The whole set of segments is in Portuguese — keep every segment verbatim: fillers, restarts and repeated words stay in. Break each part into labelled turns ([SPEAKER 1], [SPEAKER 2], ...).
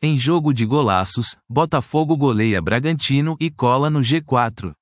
[SPEAKER 1] Em jogo de golaços, Botafogo goleia Bragantino e cola no G quatro.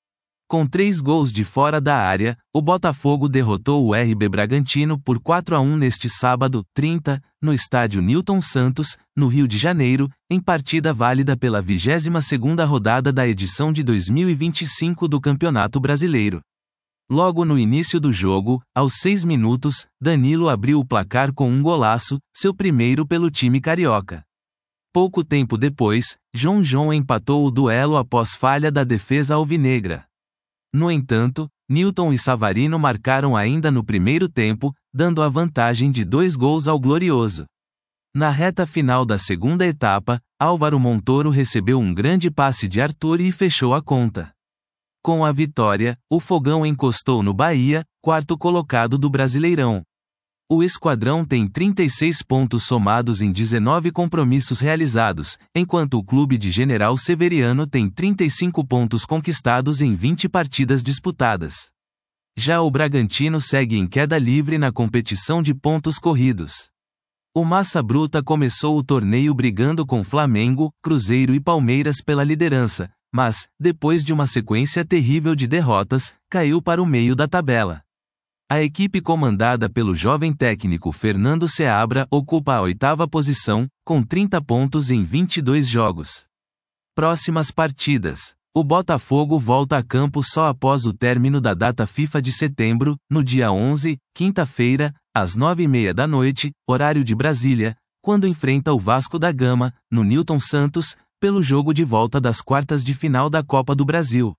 [SPEAKER 1] Com três gols de fora da área, o Botafogo derrotou o R B Bragantino por quatro a um neste sábado, trinta, no estádio Newton Santos, no Rio de Janeiro, em partida válida pela vigésima segunda rodada da edição de dois mil e vinte e cinco do Campeonato Brasileiro. Logo no início do jogo, aos seis minutos, Danilo abriu o placar com um golaço, seu primeiro pelo time carioca. Pouco tempo depois, John John empatou o duelo após falha da defesa alvinegra. No entanto, Newton e Savarino marcaram ainda no primeiro tempo, dando a vantagem de dois gols ao Glorioso. Na reta final da segunda etapa, Álvaro Montoro recebeu um grande passe de Arthur e fechou a conta. Com a vitória, o Fogão encostou no Bahia, quarto colocado do Brasileirão. O esquadrão tem trinta e seis pontos somados em dezenove compromissos realizados, enquanto o clube de General Severiano tem trinta e cinco pontos conquistados em vinte partidas disputadas. Já o Bragantino segue em queda livre na competição de pontos corridos. O Massa Bruta começou o torneio brigando com Flamengo, Cruzeiro e Palmeiras pela liderança, mas, depois de uma sequência terrível de derrotas, caiu para o meio da tabela. A equipe comandada pelo jovem técnico Fernando Seabra ocupa a oitava posição, com trinta pontos em vinte e dois jogos. Próximas partidas. O Botafogo volta a campo só após o término da data FIFA de setembro, no dia onze, quinta-feira, às nove e meia da noite, horário de Brasília, quando enfrenta o Vasco da Gama, no Newton Santos, pelo jogo de volta das quartas de final da Copa do Brasil.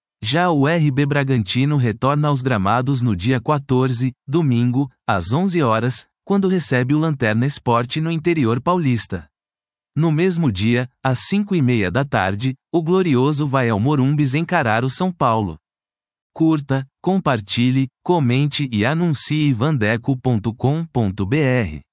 [SPEAKER 1] Já o R B Bragantino retorna aos gramados no dia quatorze, domingo, às onze horas, quando recebe o Lanterna Sport no interior paulista. No mesmo dia, às cinco e meia da tarde, o Glorioso vai ao Morumbis encarar o São Paulo. Curta, compartilhe, comente e anuncie vandeco ponto com ponto br.